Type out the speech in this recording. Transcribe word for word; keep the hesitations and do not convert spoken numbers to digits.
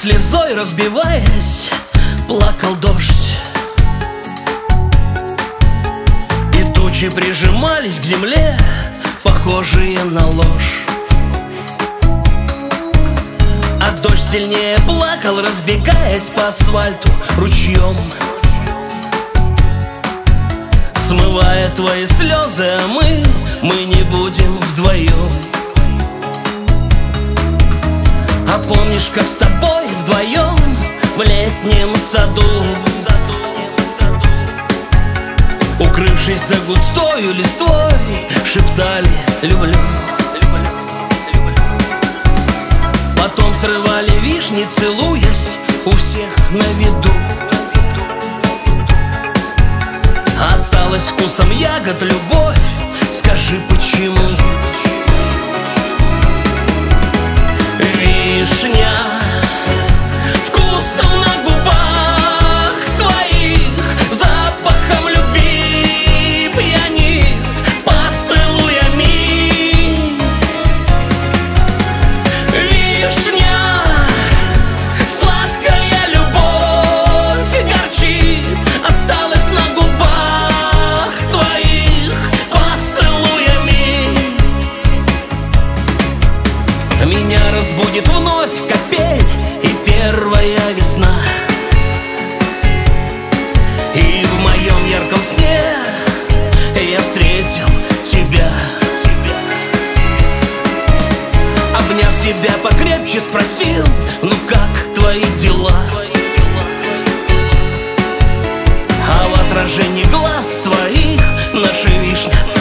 слезой разбиваясь, плакал дождь, и тучи прижимались к земле, похожие на ложь. А дождь сильнее плакал, разбегаясь по асфальту ручьем, смывая твои слезы, а мы, мы не будем вдвоем. А помнишь, как с тобой вдвоем в летнем саду, укрывшись за густою листвой, шептали «люблю». Потом срывали вишни, целуясь у всех на виду. Осталась вкусом ягод любовь, скажи, почему? Вишня вкусом на губах твоих, запахом любви пьянит поцелуями. Вишня, сладкая любовь горчит, осталась на губах твоих поцелуями. Меня разбудит вновь капель и первая весна, и в моем ярком сне я встретил тебя. Обняв тебя покрепче, спросил: ну как твои дела? А в отражении глаз твоих наша вишня